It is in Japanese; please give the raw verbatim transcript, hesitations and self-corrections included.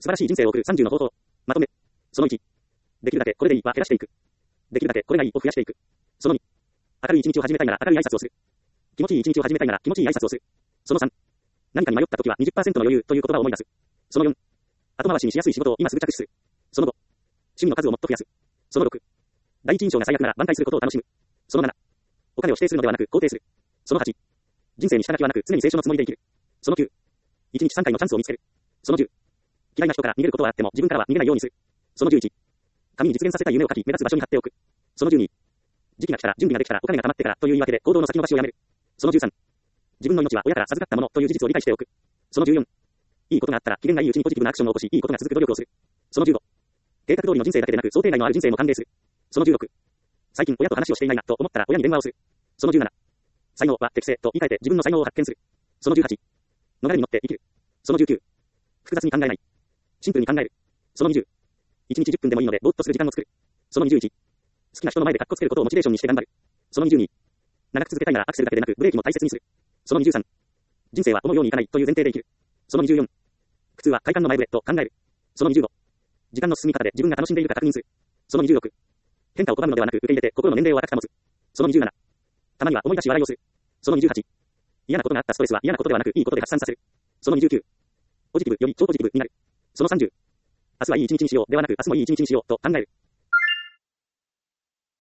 素晴らしい人生を送るさんじゅうの方法。まとめ。そのいち。できるだけこれでいいは減らしていく。できるだけこれがいいを増やしていく。そのに。明るい一日を始めたいなら明るい挨拶をする。気持ちいい一日を始めたいなら気持ちいい挨拶をする。そのさん。何かに迷った時は にじゅっパーセント の余裕という言葉を思い出す。そのよん。後回しにしやすい仕事を今すぐ着手する。そのご。趣味の数をもっと増やす。そのろく。第一印象が最悪なら挽回することを楽しむ。そのなな。お金を指定するのではなく肯定する。そのはち。人生に下書きはなく常に聖書のつもりで生きる。そのきゅう。いちにちさんかいのチャンスを見つける。そのじゅう。嫌いな人から逃げることはあっても自分からは逃げないようにする。そのじゅういち。紙に実現させたい夢を書き目立つ場所に貼っておく。そのじゅうに。時期が来たら準備ができたらお金が貯まってからという言い訳で行動の先延ばしをやめる。そのじゅうさん。自分の命は親から授かったものという事実を理解しておく。そのじゅうよん。いいことがあったら機嫌がいいうちにポジティブなアクションを起こしいいことが続く努力をする。そのじゅうご。計画通りの人生だけでなく想定外のある人生も歓迎する。そのじゅうろく。最近親と話をしていないなと思ったら親に電話をする。そのじゅうなな。才能は適性と言い換えて自分の才能を発見する。そのじゅうはち。逃れに乗って生きる。そのじゅうきゅう。複雑に考えない。シンプルに考える。そのにじゅう。いちにちじゅっぷんでもいいのでぼーっとする時間を作る。そのにじゅういち。好きな人の前でカッコつけることをモチベーションにして頑張る。そのにじゅうに。長く続けたいならアクセルだけでなくブレーキも大切にする。そのにじゅうさん。人生は思うようにいかないという前提で生きる。そのにじゅうよん。苦痛は快感の前触れと考える。そのにじゅうご。時間の進み方で自分が楽しんでいるか確認する。そのにじゅうろく。変化を拒むのではなく受け入れて心の年齢を高く保つ。そのにじゅうなな。たまには思い出し笑いをする。そのにじゅうはち。嫌なことがあったストレスは嫌なことではなくいいことで発散させる。そのにじゅうきゅう。ポジティブより超ポジティブになる。そのさんじゅう。明日はいい一日にしようではなく明日もいい一日にしようと考える。